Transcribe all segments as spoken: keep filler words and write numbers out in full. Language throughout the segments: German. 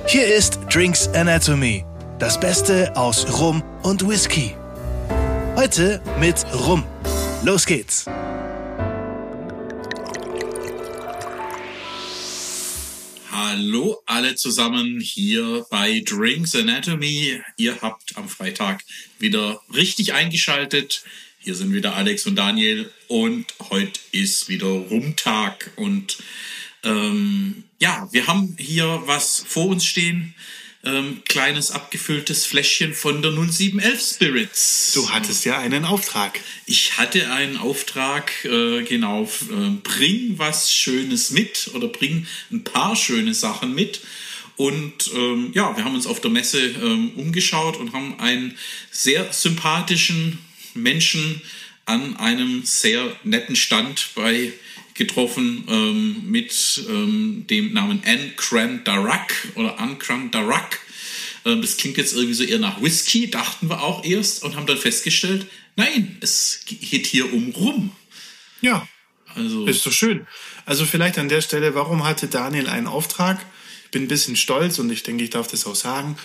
Hier ist Drinks Anatomy, das Beste aus Rum und Whisky. Heute mit Rum. Los geht's! Hallo alle zusammen hier bei Drinks Anatomy. Ihr habt am Freitag wieder richtig eingeschaltet. Hier sind wieder Alex und Daniel und heute ist wieder Rumtag. Und ähm, ja, wir haben hier was vor uns stehen. Ähm, kleines abgefülltes Fläschchen von der null sieben elf Spirits. Du hattest ja einen Auftrag. Ich hatte einen Auftrag, äh, genau, äh, bring was Schönes mit oder bring ein paar schöne Sachen mit. Und ähm, ja, wir haben uns auf der Messe ähm, umgeschaut und haben einen sehr sympathischen Menschen an einem sehr netten Stand bei getroffen ähm, mit ähm, dem Namen Ancran Darak oder Ancran Darak. Ähm, das klingt jetzt irgendwie so eher nach Whisky, dachten wir auch erst und haben dann festgestellt, nein, es geht hier um Rum. Ja, also ist doch schön. Also vielleicht an der Stelle, warum hatte Daniel einen Auftrag? Ich bin ein bisschen stolz und ich denke, ich darf das auch sagen.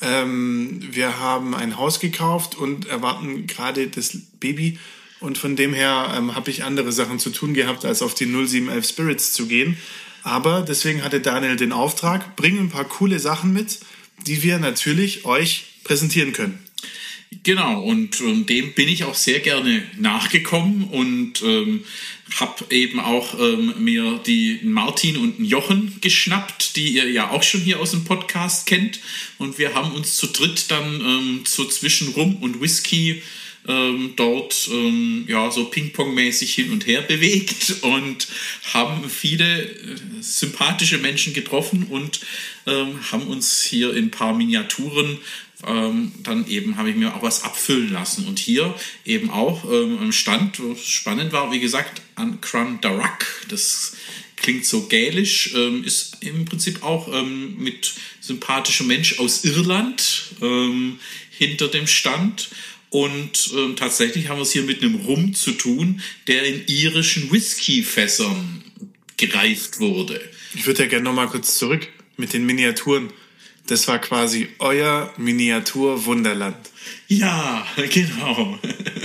Ähm, wir haben ein Haus gekauft und erwarten gerade das Baby. Und von dem her ähm, habe ich andere Sachen zu tun gehabt, als auf die null sieben elf Spirits zu gehen. Aber deswegen hatte Daniel den Auftrag, bring ein paar coole Sachen mit, die wir natürlich euch präsentieren können. Genau, und ähm, dem bin ich auch sehr gerne nachgekommen und ähm, habe eben auch ähm, mir die Martin und den Jochen geschnappt, die ihr ja auch schon hier aus dem Podcast kennt. Und wir haben uns zu dritt dann ähm, so zwischen Rum und Whisky Ähm, dort ähm, ja so Ping-Pong-mäßig hin und her bewegt und haben viele äh, sympathische Menschen getroffen und ähm, haben uns hier in ein paar Miniaturen ähm, dann eben habe ich mir auch was abfüllen lassen und hier eben auch ähm, am Stand, was spannend war, wie gesagt, Ancran Darak, das klingt so gälisch, ähm, ist im Prinzip auch ähm, mit sympathischem Mensch aus Irland ähm, hinter dem Stand. Und ähm, tatsächlich haben wir es hier mit einem Rum zu tun, der in irischen Whiskyfässern gereift wurde. Ich würde ja gerne nochmal kurz zurück mit den Miniaturen. Das war quasi euer Miniatur-Wunderland. Ja, genau.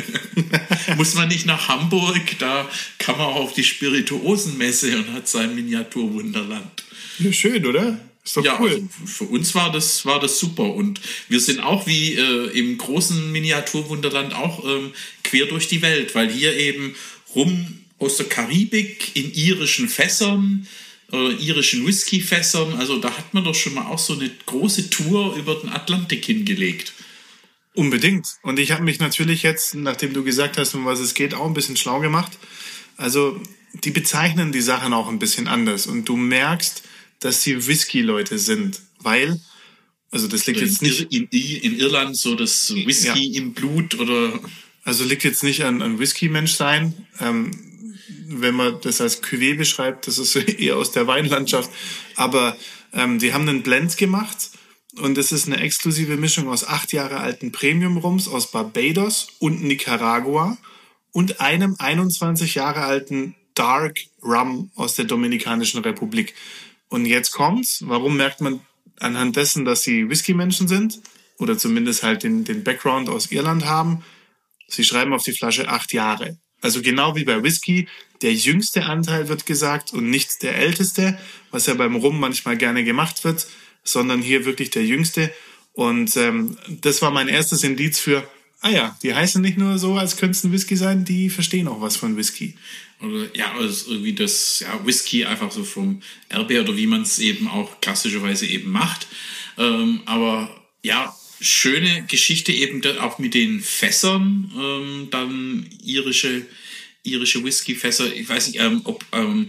Muss man nicht nach Hamburg, da kann man auch auf die Spirituosenmesse und hat sein Miniatur-Wunderland. Ja, schön, oder? Ist doch ja, cool. Also für uns war das, war das super. Und wir sind auch wie äh, im großen Miniaturwunderland auch ähm, quer durch die Welt, weil hier eben Rum aus der Karibik in irischen Fässern, äh, irischen Whiskyfässern, also da hat man doch schon mal auch so eine große Tour über den Atlantik hingelegt. Unbedingt. Und ich habe mich natürlich jetzt, nachdem du gesagt hast, um was es geht, auch ein bisschen schlau gemacht. Also die bezeichnen die Sachen auch ein bisschen anders. Und du merkst, dass sie Whisky-Leute sind, weil, also das liegt in, jetzt nicht... In, in Irland so das Whisky ja. im Blut oder... Also liegt jetzt nicht an, an Whisky-Mensch-Sein. Ähm, wenn man das als Cuvée beschreibt, das ist eher aus der Weinlandschaft. Aber ähm, die haben einen Blend gemacht und das ist eine exklusive Mischung aus acht Jahre alten Premium-Rums aus Barbados und Nicaragua und einem einundzwanzig Jahre alten Dark Rum aus der Dominikanischen Republik. Und jetzt kommt's. Warum merkt man anhand dessen, dass sie Whisky-Menschen sind? Oder zumindest halt den, den Background aus Irland haben. Sie schreiben auf die Flasche acht Jahre. Also genau wie bei Whisky, der jüngste Anteil wird gesagt und nicht der älteste, was ja beim Rum manchmal gerne gemacht wird, sondern hier wirklich der jüngste. Und ähm, das war mein erstes Indiz für, ah ja, die heißen nicht nur so, als könnte es ein Whisky sein, die verstehen auch was von Whisky. Oder ja, also irgendwie das ja, Whisky einfach so vom Erbe oder wie man es eben auch klassischerweise eben macht. Ähm, aber ja, schöne Geschichte eben auch mit den Fässern, ähm, dann irische, irische Whisky-Fässer. Ich weiß nicht, ähm, ob ähm,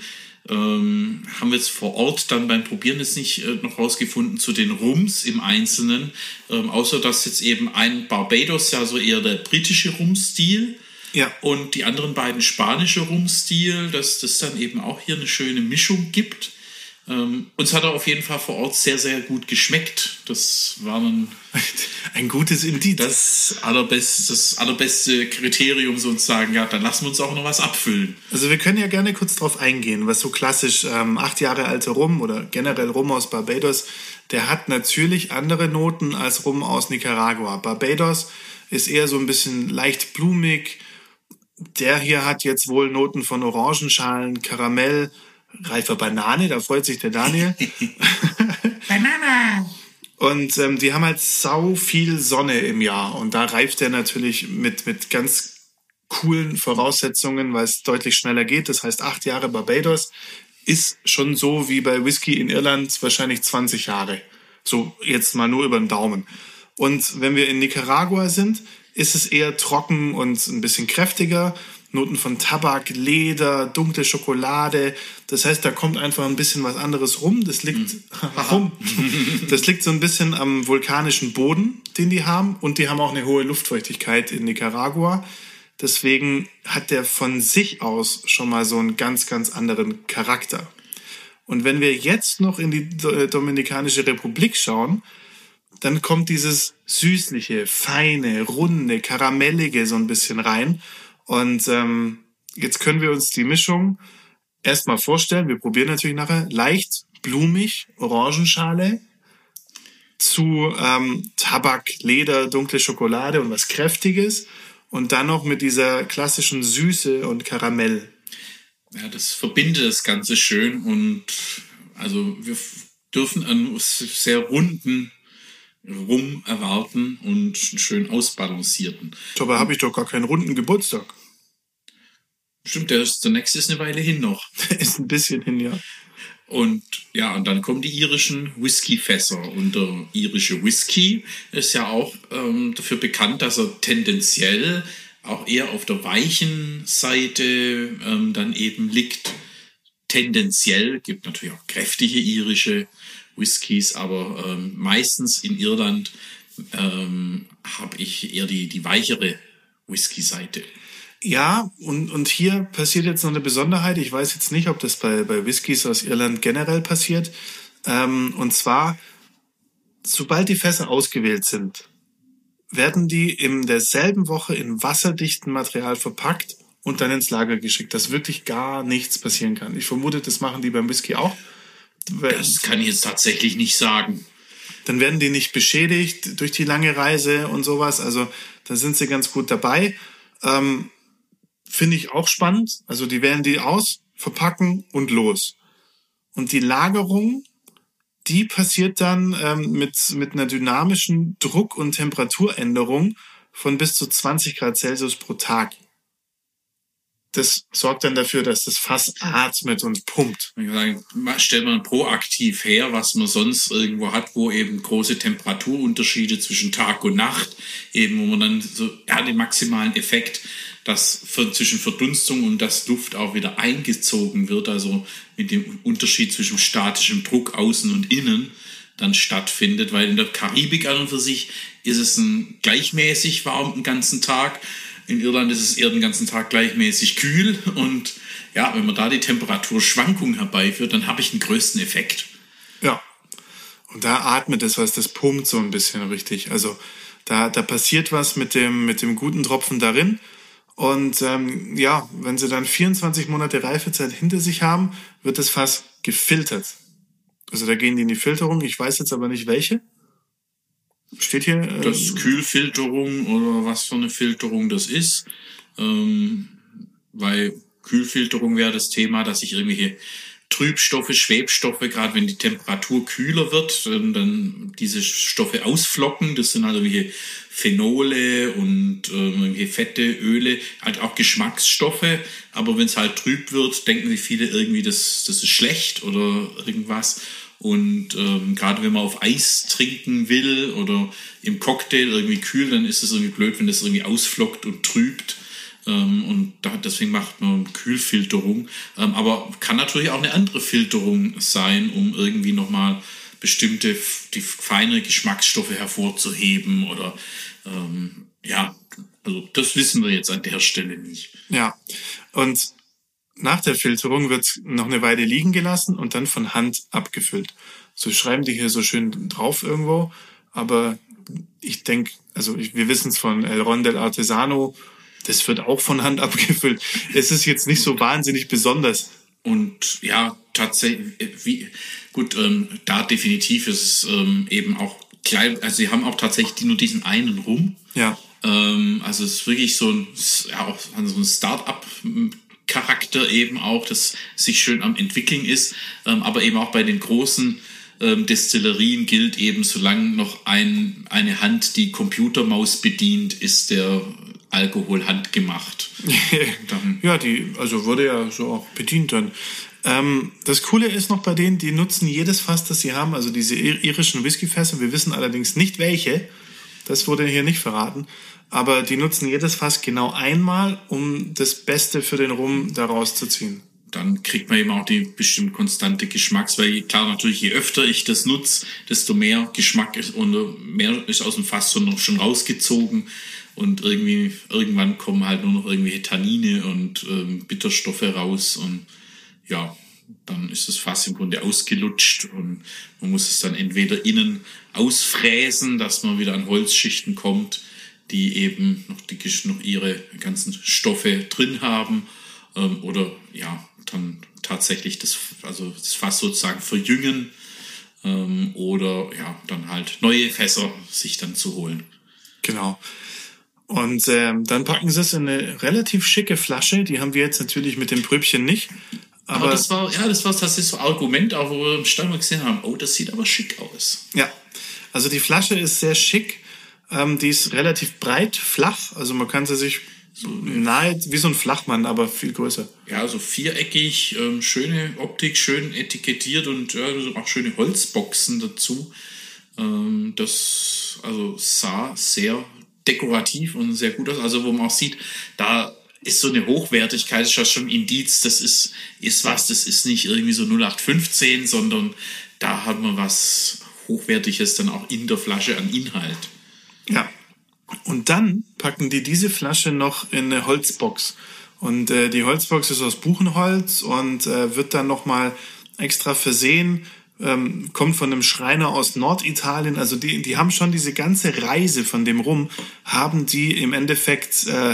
ähm, haben wir jetzt vor Ort dann beim Probieren jetzt nicht äh, noch rausgefunden zu den Rums im Einzelnen, ähm, außer dass jetzt eben ein Barbados ja so eher der britische Rumstil. Ja. Und die anderen beiden spanische Rumstil, dass das dann eben auch hier eine schöne Mischung gibt. Ähm, uns hat er auf jeden Fall vor Ort sehr, sehr gut geschmeckt. Das war dann ein gutes Indiz. Das allerbeste, das allerbeste Kriterium sozusagen. Ja, dann lassen wir uns auch noch was abfüllen. Also wir können ja gerne kurz drauf eingehen, was so klassisch ähm, acht Jahre alte Rum oder generell Rum aus Barbados, der hat natürlich andere Noten als Rum aus Nicaragua. Barbados ist eher so ein bisschen leicht blumig. Der hier hat jetzt wohl Noten von Orangenschalen, Karamell, reifer Banane, da freut sich der Daniel. Banane! Und ähm, die haben halt sau viel Sonne im Jahr. Und da reift der natürlich mit, mit ganz coolen Voraussetzungen, weil es deutlich schneller geht. Das heißt, acht Jahre Barbados ist schon so wie bei Whisky in Irland wahrscheinlich zwanzig Jahre. So jetzt mal nur über den Daumen. Und wenn wir in Nicaragua sind, ist es eher trocken und ein bisschen kräftiger. Noten von Tabak, Leder, dunkle Schokolade. Das heißt, da kommt einfach ein bisschen was anderes rum. Das liegt, rum. Das liegt so ein bisschen am vulkanischen Boden, den die haben. Und die haben auch eine hohe Luftfeuchtigkeit in Nicaragua. Deswegen hat der von sich aus schon mal so einen ganz, ganz anderen Charakter. Und wenn wir jetzt noch in die Dominikanische Republik schauen, dann kommt dieses süßliche, feine, runde, karamellige so ein bisschen rein. Und ähm, jetzt können wir uns die Mischung erstmal vorstellen. Wir probieren natürlich nachher. Leicht, blumig, Orangenschale zu ähm, Tabak, Leder, dunkle Schokolade und was Kräftiges. Und dann noch mit dieser klassischen Süße und Karamell. Ja, das verbindet das Ganze schön. Und also wir dürfen einen sehr runden Rum erwarten und einen schön ausbalancierten. Dabei habe ich doch gar keinen runden Geburtstag. Stimmt, der, ist, der nächste ist eine Weile hin noch. Ist ein bisschen hin, ja. Und ja, und dann kommen die irischen Whiskyfässer. Und der irische Whisky ist ja auch ähm, dafür bekannt, dass er tendenziell auch eher auf der weichen Seite ähm, dann eben liegt. Tendenziell, gibt natürlich auch kräftige irische Whiskys, aber ähm, meistens in Irland ähm, habe ich eher die, die weichere Whisky-Seite. Ja, und, und hier passiert jetzt noch eine Besonderheit. Ich weiß jetzt nicht, ob das bei, bei Whiskys aus Irland generell passiert. Ähm, und zwar, sobald die Fässer ausgewählt sind, werden die in derselben Woche in wasserdichtem Material verpackt und dann ins Lager geschickt, dass wirklich gar nichts passieren kann. Ich vermute, das machen die beim Whisky auch. Das kann ich jetzt tatsächlich nicht sagen. Dann werden die nicht beschädigt durch die lange Reise und sowas. Also da sind sie ganz gut dabei. Ähm, Finde ich auch spannend. Also die wählen die aus, verpacken und los. Und die Lagerung, die passiert dann ähm, mit, mit einer dynamischen Druck- und Temperaturänderung von bis zu zwanzig Grad Celsius pro Tag. Das sorgt dann dafür, dass das Fass atmet und pumpt. Ich würde sagen, stellt man proaktiv her, was man sonst irgendwo hat, wo eben große Temperaturunterschiede zwischen Tag und Nacht, eben wo man dann so ja, den maximalen Effekt, dass für, zwischen Verdunstung und das Luft auch wieder eingezogen wird, also mit dem Unterschied zwischen statischem Druck außen und innen dann stattfindet, weil in der Karibik an und für sich ist es ein gleichmäßig warm den ganzen Tag. In Irland ist es eher den ganzen Tag gleichmäßig kühl und ja, wenn man da die Temperaturschwankung herbeiführt, dann habe ich den größten Effekt. Ja, und da atmet es was, das pumpt so ein bisschen richtig. Also da, da passiert was mit dem, mit dem guten Tropfen darin und ähm, ja, wenn sie dann vierundzwanzig Monate Reifezeit hinter sich haben, wird das Fass gefiltert. Also da gehen die in die Filterung, ich weiß jetzt aber nicht welche. Steht hier? Äh, das ist Kühlfilterung oder was für eine Filterung das ist. Ähm, weil Kühlfilterung wäre das Thema, dass ich irgendwelche Trübstoffe, Schwebstoffe, gerade wenn die Temperatur kühler wird, dann diese Stoffe ausflocken. Das sind halt irgendwelche Phenole und äh, irgendwelche Fette, Öle, halt auch Geschmacksstoffe. Aber wenn es halt trüb wird, denken sich viele irgendwie, das, das ist schlecht oder irgendwas. Und ähm, gerade wenn man auf Eis trinken will oder im Cocktail irgendwie kühl, dann ist es irgendwie blöd, wenn das irgendwie ausflockt und trübt. Ähm, und da, deswegen macht man Kühlfilterung. Ähm, aber kann natürlich auch eine andere Filterung sein, um irgendwie nochmal bestimmte, die feinere Geschmacksstoffe hervorzuheben. Oder ähm, ja, also das wissen wir jetzt an der Stelle nicht. Ja, und nach der Filterung wird es noch eine Weile liegen gelassen und dann von Hand abgefüllt. So schreiben die hier so schön drauf irgendwo, aber ich denke, also ich, wir wissen es von El Ron del Artesano, das wird auch von Hand abgefüllt. Es ist jetzt nicht so wahnsinnig besonders. Und ja, tatsächlich, wie gut, ähm, da definitiv ist es ähm, eben auch klein, also sie haben auch tatsächlich nur diesen einen Rum. Ja. Ähm, also es ist wirklich so ein, ja, auch so ein Start-up-Charakter eben auch, das sich schön am entwickeln ist, ähm, aber eben auch bei den großen ähm, Destillerien gilt eben, solange noch ein, eine Hand die Computermaus bedient, ist der Alkohol handgemacht. Dann ja, die, also wurde ja so auch bedient dann. Ähm, das Coole ist noch bei denen, die nutzen jedes Fass, das sie haben, also diese irischen Whiskyfässer. Wir wissen allerdings nicht welche. Das wurde hier nicht verraten. Aber die nutzen jedes Fass genau einmal, um das Beste für den Rum daraus zu ziehen. Dann kriegt man eben auch die bestimmt konstante Geschmacks, weil klar, natürlich, je öfter ich das nutze, desto mehr Geschmack ist und mehr ist aus dem Fass schon rausgezogen. Und irgendwie, irgendwann kommen halt nur noch irgendwelche Tannine und ähm, Bitterstoffe raus und ja, dann ist das Fass im Grunde ausgelutscht und man muss es dann entweder innen ausfräsen, dass man wieder an Holzschichten kommt, die eben noch, die, noch ihre ganzen Stoffe drin haben, ähm, oder ja, dann tatsächlich das, also das Fass sozusagen verjüngen, ähm, oder ja, dann halt neue Fässer sich dann zu holen. Genau. Und ähm, dann packen sie es in eine relativ schicke Flasche. Die haben wir jetzt natürlich mit dem Pröbchen nicht. Aber, aber das war, ja, das war tatsächlich so ein Argument, auch wo wir im Stand mal gesehen haben, oh, das sieht aber schick aus. Ja, also die Flasche ist sehr schick. Ähm, die ist relativ breit, flach. Also man kann sie sich so nahe, wie so ein Flachmann, aber viel größer. Ja, so viereckig, ähm, schöne Optik, schön etikettiert und ja, auch schöne Holzboxen dazu. Ähm, das also sah sehr dekorativ und sehr gut aus. Also wo man auch sieht, da ist so eine Hochwertigkeit, ist ja schon ein Indiz, das ist, ist was, das ist nicht irgendwie so null acht fünfzehn, sondern da hat man was Hochwertiges dann auch in der Flasche an Inhalt. Ja, und dann packen die diese Flasche noch in eine Holzbox. Und äh, die Holzbox ist aus Buchenholz und äh, wird dann nochmal extra versehen, ähm, kommt von einem Schreiner aus Norditalien. Also die, die haben schon diese ganze Reise von dem Rum, haben die im Endeffekt äh,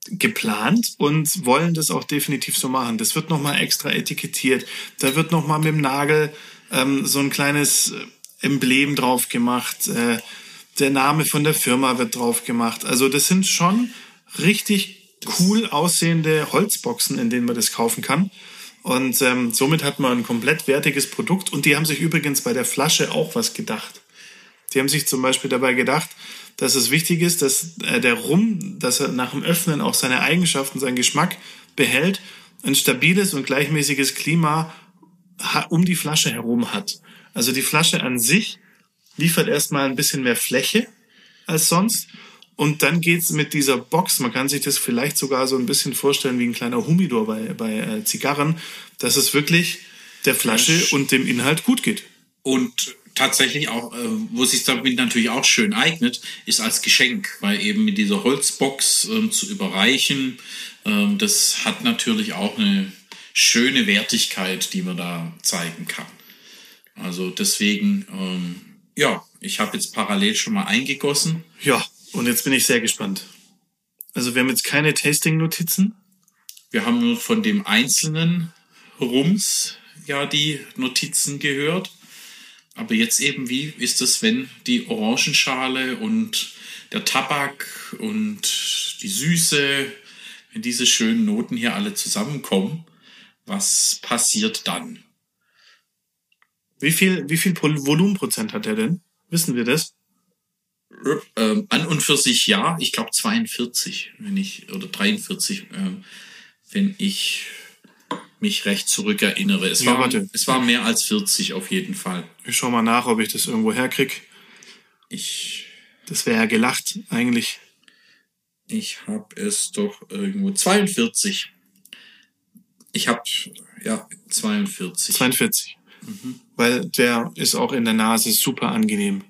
geplant und wollen das auch definitiv so machen. Das wird nochmal extra etikettiert. Da wird nochmal mit dem Nagel ähm, so ein kleines Emblem drauf gemacht. Äh, der Name von der Firma wird drauf gemacht. Also das sind schon richtig cool aussehende Holzboxen, in denen man das kaufen kann. Und ähm, somit hat man ein komplett wertiges Produkt. Und die haben sich übrigens bei der Flasche auch was gedacht. Die haben sich zum Beispiel dabei gedacht, dass es wichtig ist, dass äh, der Rum, dass er nach dem Öffnen auch seine Eigenschaften, seinen Geschmack behält, ein stabiles und gleichmäßiges Klima ha- um die Flasche herum hat. Also die Flasche an sich liefert erstmal ein bisschen mehr Fläche als sonst. Und dann geht's mit dieser Box, man kann sich das vielleicht sogar so ein bisschen vorstellen wie ein kleiner Humidor bei, bei äh, Zigarren, dass es wirklich der Flasche und dem Inhalt gut geht. Und tatsächlich auch, äh, wo es sich damit natürlich auch schön eignet, ist als Geschenk, weil eben mit dieser Holzbox ähm, zu überreichen, ähm, das hat natürlich auch eine schöne Wertigkeit, die man da zeigen kann. Also deswegen, ähm, ja, ich habe jetzt parallel schon mal eingegossen. Ja, und jetzt bin ich sehr gespannt. Also wir haben jetzt keine Tasting-Notizen. Wir haben nur von dem einzelnen Rums ja die Notizen gehört. Aber jetzt eben, wie ist es, wenn die Orangenschale und der Tabak und die Süße, wenn diese schönen Noten hier alle zusammenkommen, was passiert dann? Wie viel, wie viel Volumenprozent hat er denn? Wissen wir das? Ähm, an und für sich ja, ich glaube zweiundvierzig, wenn ich, oder dreiundvierzig, ähm, wenn ich mich recht zurückerinnere. Es, Ja, war, warte. es war mehr als vierzig auf jeden Fall. Ich schau mal nach, ob ich das irgendwo herkrieg. Ich, Das wäre ja gelacht, eigentlich. ich habe es doch irgendwo zweiundvierzig. Ich habe, ja, zweiundvierzig. zweiundvierzig. Mhm. Weil der ist auch in der Nase super angenehm.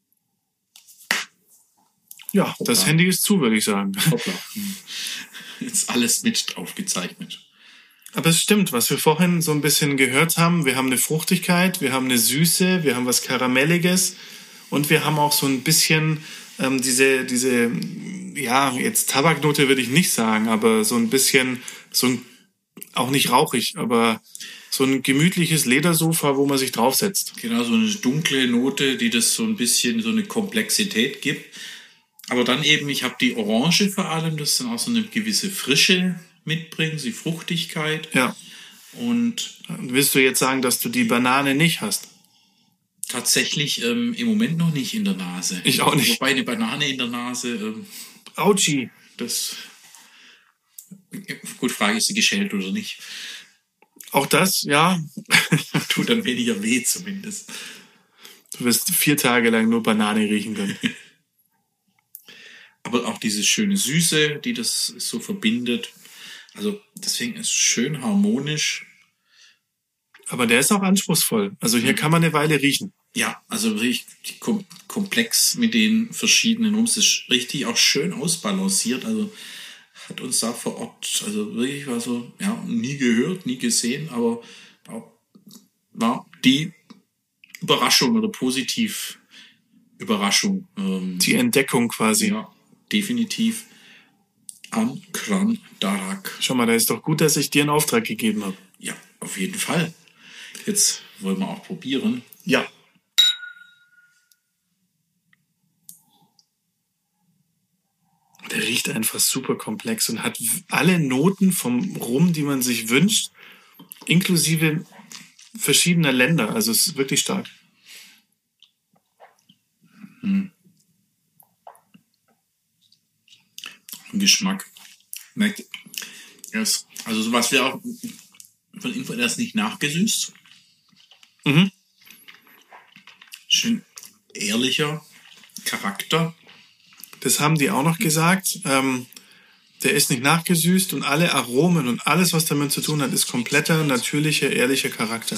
Ja, das Hoppla. Handy ist zu, würde ich sagen. Hoppla. Jetzt alles mit aufgezeichnet. Aber es stimmt, was wir vorhin so ein bisschen gehört haben. Wir haben eine Fruchtigkeit, wir haben eine Süße, wir haben was Karamelliges und wir haben auch so ein bisschen ähm, diese, diese, ja, jetzt Tabaknote würde ich nicht sagen, aber so ein bisschen, so ein, auch nicht rauchig, aber so ein gemütliches Ledersofa, wo man sich draufsetzt. Genau, so eine dunkle Note, die das so ein bisschen so eine Komplexität gibt. Aber dann eben, ich habe die Orange vor allem, das dann auch so eine gewisse Frische mitbringen, die Fruchtigkeit. Ja. Und willst du jetzt sagen, dass du die Banane nicht hast? Tatsächlich ähm, im Moment noch nicht in der Nase. Ich auch nicht. Wobei eine Banane in der Nase, ähm, Autschi. das, gut, Frage, ist sie geschält oder nicht? Auch das, ja. Tut dann weniger weh zumindest. Du wirst vier Tage lang nur Banane riechen können. Aber auch diese schöne Süße, die das so verbindet. Also deswegen ist es schön harmonisch. Aber der ist auch anspruchsvoll. Also hier kann man eine Weile riechen. Ja, also richtig kom- komplex mit den verschiedenen Rums. Das ist richtig auch schön ausbalanciert. Also hat uns da vor Ort, also wirklich war so, ja, nie gehört, nie gesehen, aber war die Überraschung oder positiv Überraschung. Ähm, Die Entdeckung quasi. ja, definitiv am Gran Darak. Schau mal, da ist doch gut, dass ich dir einen Auftrag gegeben habe. Ja, auf jeden Fall. Jetzt wollen wir auch probieren. Ja. Der riecht einfach super komplex und hat alle Noten vom Rum, die man sich wünscht, inklusive verschiedener Länder. Also es ist wirklich stark. Hm. Geschmack. Merkt, yes. Also was wir auch von Info, das nicht nachgesüßt. Mhm. Schön ehrlicher Charakter. Das haben die auch noch gesagt. Ähm, der ist nicht nachgesüßt und alle Aromen und alles, was damit zu tun hat, ist kompletter, natürlicher, ehrlicher Charakter.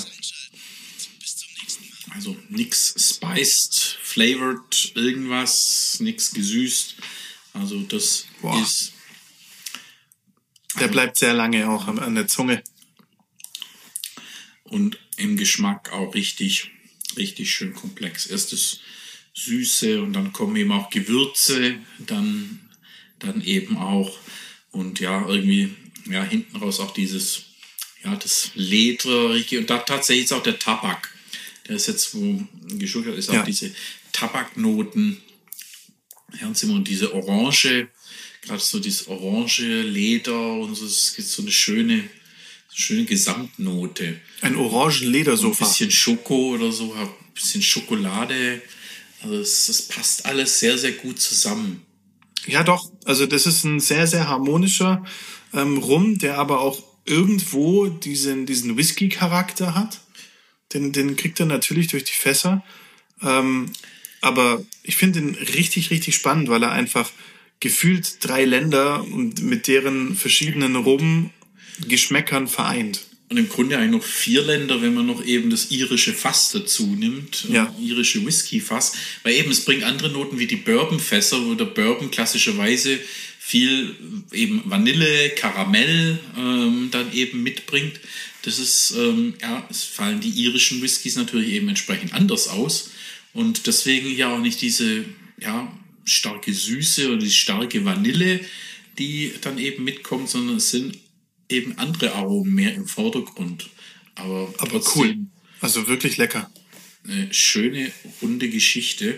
Also nix spiced, flavored, irgendwas, nix gesüßt. Also das Boah. ist... Der bleibt sehr lange auch an, an der Zunge. Und im Geschmack auch richtig, richtig schön komplex. Erst das Süße und dann kommen eben auch Gewürze, dann, dann eben auch und ja, irgendwie, ja, hinten raus auch dieses, ja, das Ledrige und da tatsächlich ist auch der Tabak. Der ist jetzt, wo geschuldet hat, ist auch Ja. diese Tabaknoten, hören Sie mal, und diese Orange, gerade so dieses orange Leder und so, es gibt so eine schöne, schöne Gesamtnote. Ein Orangenledersofa. Ein bisschen Schoko oder so, ein bisschen Schokolade. Also es, das passt alles sehr, sehr gut zusammen. Ja, doch. Also das ist ein sehr, sehr harmonischer ähm, Rum, der aber auch irgendwo diesen, diesen Whisky-Charakter hat. Den, den kriegt er natürlich durch die Fässer. Ähm, aber ich finde ihn richtig, richtig spannend, weil er einfach gefühlt drei Länder und mit deren verschiedenen Rum-Geschmäckern vereint. Und im Grunde eigentlich noch vier Länder, wenn man noch eben das irische Fass dazu nimmt, Ja. äh, irische Whisky-Fass, weil eben es bringt andere Noten wie die Bourbon-Fässer, wo der Bourbon klassischerweise viel eben Vanille, Karamell ähm, dann eben mitbringt. Das ist, ähm, ja, es fallen die irischen Whiskys natürlich eben entsprechend anders aus und deswegen ja auch nicht diese, ja, starke Süße oder die starke Vanille, die dann eben mitkommt, sondern es sind eben andere Aromen mehr im Vordergrund. Aber, Aber cool. Also wirklich lecker. Eine schöne, runde Geschichte.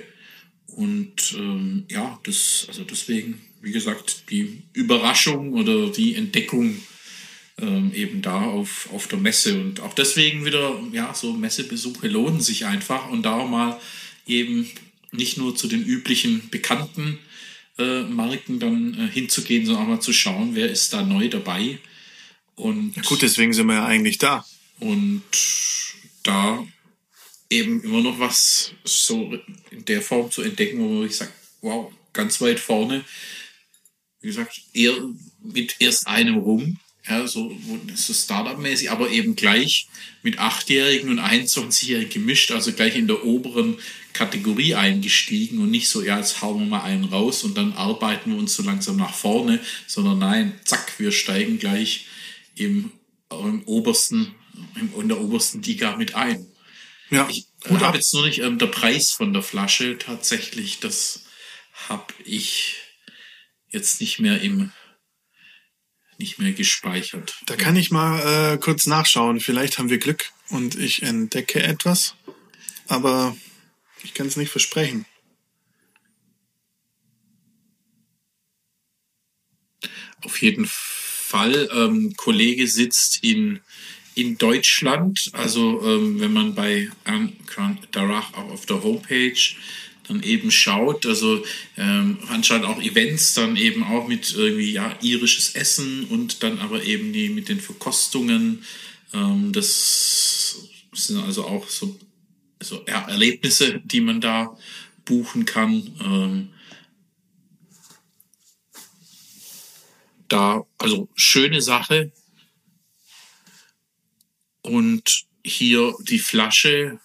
Und ähm, ja, das, also deswegen, wie gesagt, die Überraschung oder die Entdeckung ähm, eben da auf, auf der Messe. Und auch deswegen wieder, ja, so Messebesuche lohnen sich einfach. Und da mal eben nicht nur zu den üblichen bekannten äh, Marken dann äh, hinzugehen, sondern auch mal zu schauen, wer ist da neu dabei. Und Ja, gut, deswegen sind wir ja eigentlich da. Und da eben immer noch was so in der Form zu entdecken, wo ich sage, wow, ganz weit vorne. Wie gesagt, eher mit erst einem Rum, ja, so, so Startup-mäßig, aber eben gleich mit achtjährigen und einundzwanzigjährigen gemischt, also gleich in der oberen Kategorie eingestiegen und nicht so, ja, jetzt hauen wir mal einen raus und dann arbeiten wir uns so langsam nach vorne, sondern nein, zack, wir steigen gleich im im obersten, in der obersten Liga mit ein. Ja, ich habe jetzt nur nicht ähm, der Preis von der Flasche tatsächlich, das habe ich jetzt nicht mehr im nicht mehr gespeichert. Da kann ich mal äh, kurz nachschauen. Vielleicht haben wir Glück und ich entdecke etwas, aber ich kann es nicht versprechen. Auf jeden Fall. Ähm, Kollege sitzt in in Deutschland. Also ähm, wenn man bei Grant Darragh auch auf der Homepage dann eben schaut, also ähm, anscheinend auch Events, dann eben auch mit irgendwie ja irisches Essen und dann aber eben die mit den Verkostungen. Ähm, das sind also auch so, so er- Erlebnisse, die man da buchen kann. Ähm, da, also schöne Sache. Und hier die Flasche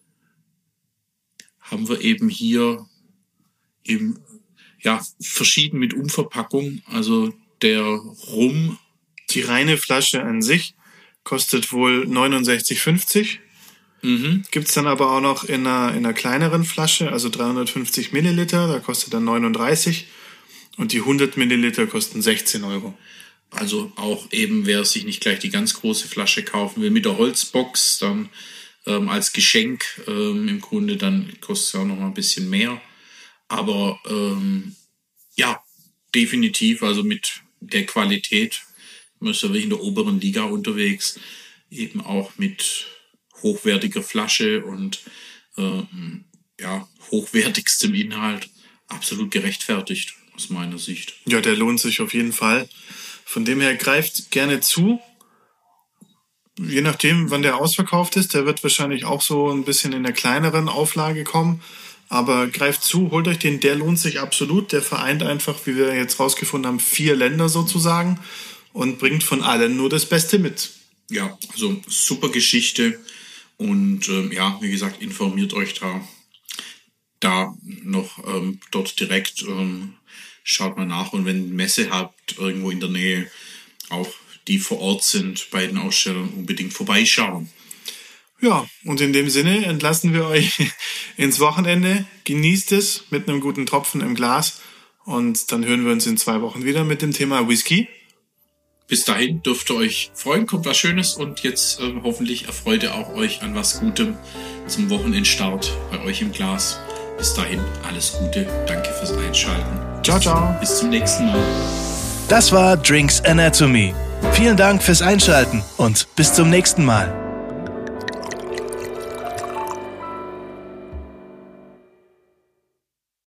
haben wir eben hier eben, ja, verschieden mit Umverpackung. Also der Rum. Die reine Flasche an sich kostet wohl neunundsechzig fünfzig. Mhm. Gibt es dann aber auch noch in einer, in einer kleineren Flasche, also dreihundertfünfzig Milliliter, da kostet dann neununddreißig. Und die hundert Milliliter kosten sechzehn Euro. Also auch eben, wer sich nicht gleich die ganz große Flasche kaufen will, mit der Holzbox dann ähm, als Geschenk ähm, im Grunde, dann kostet es auch noch mal ein bisschen mehr. Aber ähm, ja, definitiv, also mit der Qualität, man ist ja wirklich in der oberen Liga unterwegs, eben auch mit hochwertiger Flasche und ähm, ja, hochwertigstem Inhalt, absolut gerechtfertigt aus meiner Sicht. Ja, der lohnt sich auf jeden Fall. Von dem her greift gerne zu. Je nachdem, wann der ausverkauft ist, der wird wahrscheinlich auch so ein bisschen in der kleineren Auflage kommen. Aber greift zu, holt euch den, der lohnt sich absolut. Der vereint einfach, wie wir jetzt rausgefunden haben, vier Länder sozusagen und bringt von allen nur das Beste mit. Ja, also super Geschichte und ähm, ja, wie gesagt, informiert euch da, da noch ähm, dort direkt. Ähm, Schaut mal nach und wenn ihr Messe habt, irgendwo in der Nähe, auch die vor Ort sind, bei den Ausstellern unbedingt vorbeischauen. Ja, und in dem Sinne entlassen wir euch ins Wochenende. Genießt es mit einem guten Tropfen im Glas und dann hören wir uns in zwei Wochen wieder mit dem Thema Whisky. Bis dahin dürft ihr euch freuen, kommt was Schönes und jetzt äh, hoffentlich erfreut ihr auch euch an was Gutem zum Wochenendstart bei euch im Glas. Bis dahin alles Gute, danke fürs Einschalten. Ciao, ciao. Bis zum nächsten Mal. Das war Drinks Anatomy. Vielen Dank fürs Einschalten und bis zum nächsten Mal.